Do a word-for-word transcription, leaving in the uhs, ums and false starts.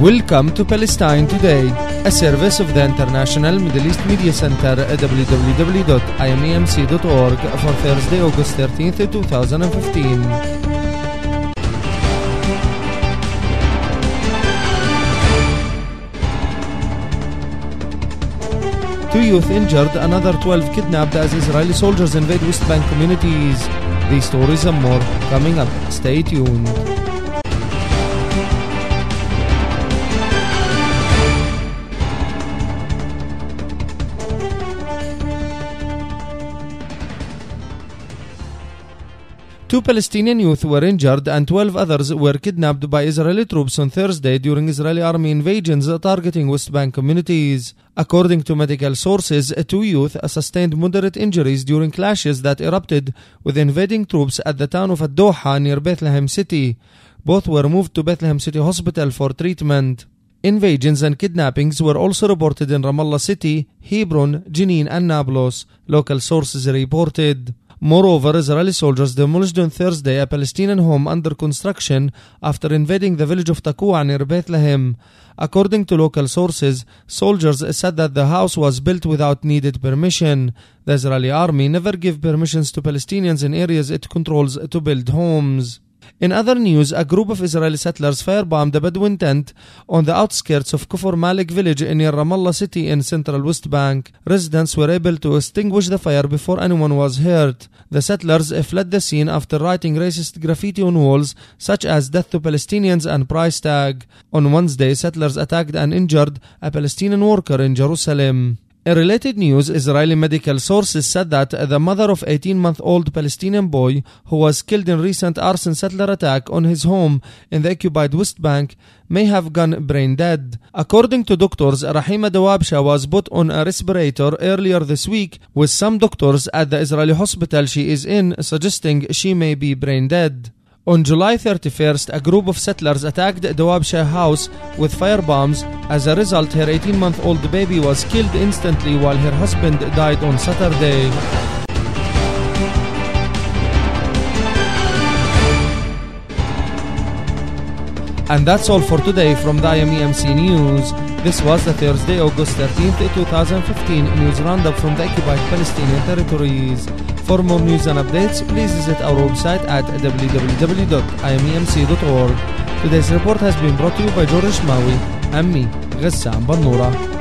Welcome to Palestine Today, a service of the International Middle East Media Center at w w w dot i m e m c dot org for Thursday, August thirteenth, two thousand fifteen. Two youth injured, another twelve kidnapped as Israeli soldiers invade West Bank communities. These stories and more coming up. Stay tuned. Two Palestinian youth were injured and twelve others were kidnapped by Israeli troops on Thursday during Israeli army invasions targeting West Bank communities. According to medical sources, two youth sustained moderate injuries during clashes that erupted with invading troops at the town of Ad-Doha near Bethlehem City. Both were moved to Bethlehem City Hospital for treatment. Invasions and kidnappings were also reported in Ramallah City, Hebron, Jenin and Nablus, local sources reported. Moreover, Israeli soldiers demolished on Thursday a Palestinian home under construction after invading the village of Taqwa near Bethlehem. According to local sources, soldiers said that the house was built without needed permission. The Israeli army never gave permissions to Palestinians in areas it controls to build homes. In other news, a group of Israeli settlers firebombed a Bedouin tent on the outskirts of Kufr Malik village near Ramallah City in central West Bank. Residents were able to extinguish the fire before anyone was hurt. The settlers fled the scene after writing racist graffiti on walls such as "Death to Palestinians" and "Price tag." On Wednesday, settlers attacked and injured a Palestinian worker in Jerusalem. In related news, Israeli medical sources said that the mother of eighteen-month-old Palestinian boy who was killed in recent arson settler attack on his home in the occupied West Bank may have gone brain dead. According to doctors, Rahima Dawabsha was put on a respirator earlier this week, with some doctors at the Israeli hospital she is in suggesting she may be brain dead. On July thirty-first, a group of settlers attacked Dawabsha house with firebombs. As a result, her eighteen-month-old baby was killed instantly while her husband died on Saturday. And that's all for today from the I M E M C News. This was the Thursday, August thirteenth, two thousand fifteen news roundup from the occupied Palestinian territories. For more news and updates, please visit our website at w w w dot i m e m c dot org. Today's report has been brought to you by George Maui and me, Ghessam Bannura.